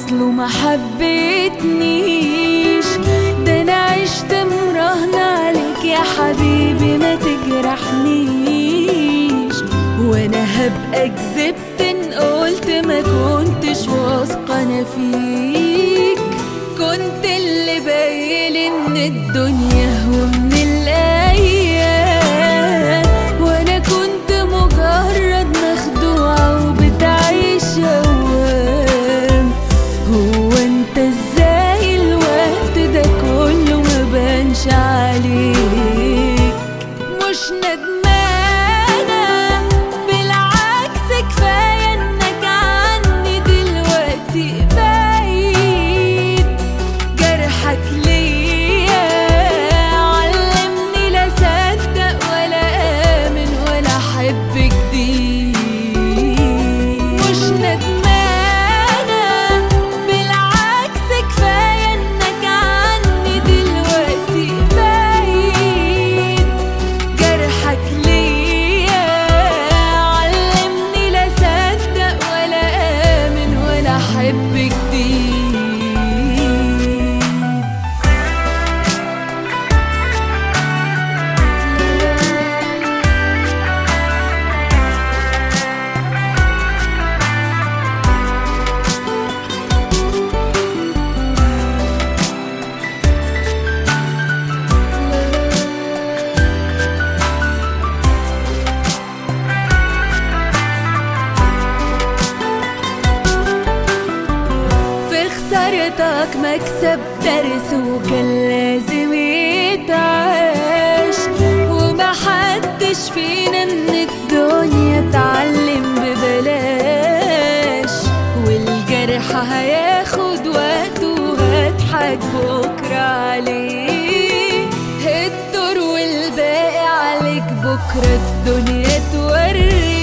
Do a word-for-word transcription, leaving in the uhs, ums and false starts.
اصله ما حبيتنيش. ده انا عشت مراهنة عليك يا حبيبي ما تجرحنيش، وانا هبقى كذبت ان قلت ما كنتش واثقة انا فيك. كنت اللي باين ان الدنيا هو من الايام، وانا كنت مجرد مخدوعة وبتعيش اوام. هو انت ازاي الوقت ده كله ما بانش عليك؟ مش ندمانة بالعكس، كفاية انك عني دلوقتي بعيد. جرحك ليا علمني لا صدق ولا آمن ولا أحب جديد. مش ندمانة بالعكس، كفاية انك عني دلوقتي بعيد. جرحك ليا علمني لا صدق ولا آمن ولا أحب جديد. خسارتك مكسب درس وكان لازم يتعاش، ومحدش فينا من الدنيا اتعلم ببلاش. والجرح هياخد وقته وهضحك بكرة عليه. الدور والباقي عليك بكرة الدنيا توريك.